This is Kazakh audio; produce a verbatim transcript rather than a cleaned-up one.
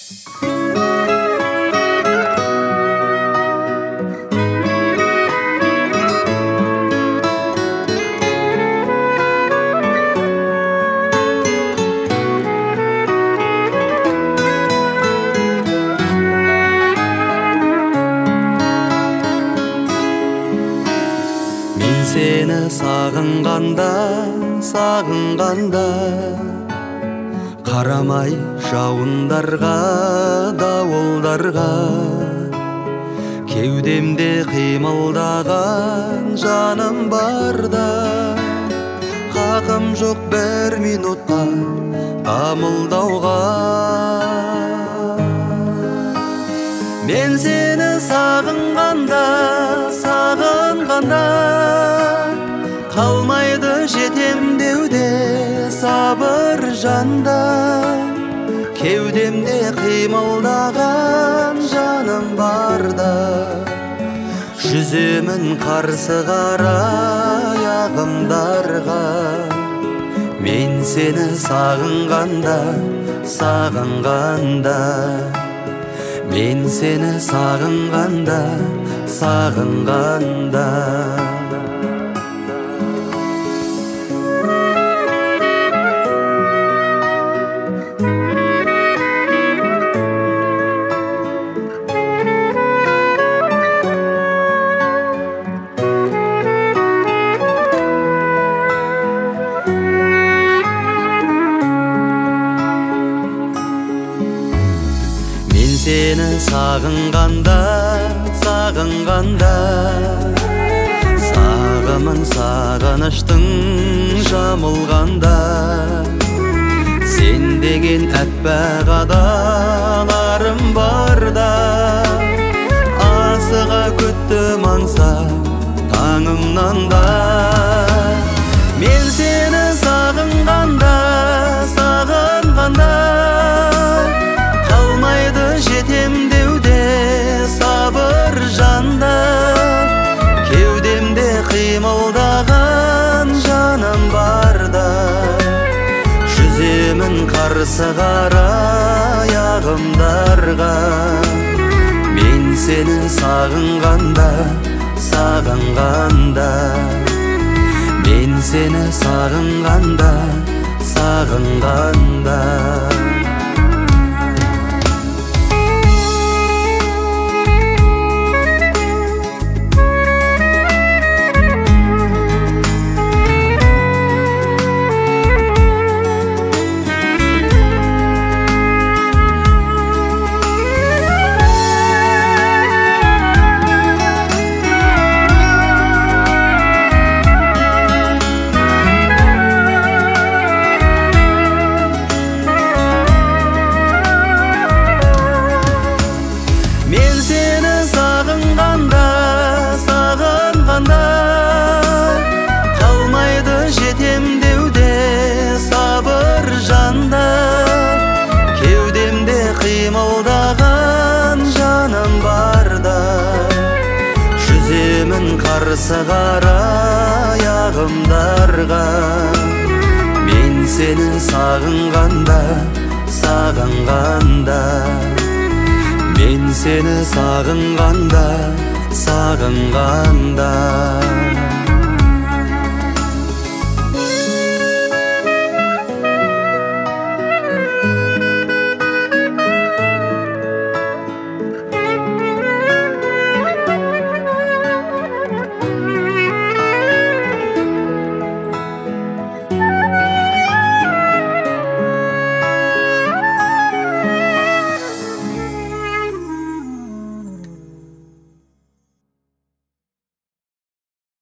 Seni sағынғанда, сағынғанда қарамай жауындарға, дауылдарға кеудемде қимылдаған жаным барда хақым жоқ бір минутқа дамылдауға. Мен сені сағынғанда, сағынғанда қалмайды жетем деуде сабыр жанда. Кеудемде қимылдаған жаным барда жүземін қарсы қарай ағымдарға. Мен сені сағынғанда, сағынғанда Мен сені сағынғанда, сағынғанда Сені сағынғанда, сағынғанда сағымын сағыныштың жамылғанда. Сен деген әппақ адаларым барда асыға күттім аңсап таңымнан да. Мен сені сағынғанда, сағынғанда жетем деуде сабыр жанда. Кеудемде қимылдаған жаным барда жүземін қарсы қарай ағымдарға. Мен сені сағынғанда, сағынғанда Мен сені сағынғанда, сағынғанда қалмайды жетем деуде сабыр жанда. Кеудемде қимылдаған жаным барда жүземін қарсы қарай ағымдарға. Мен сені сағынғанда, сағынғанда Мен сені сағынғанда, сағынғанда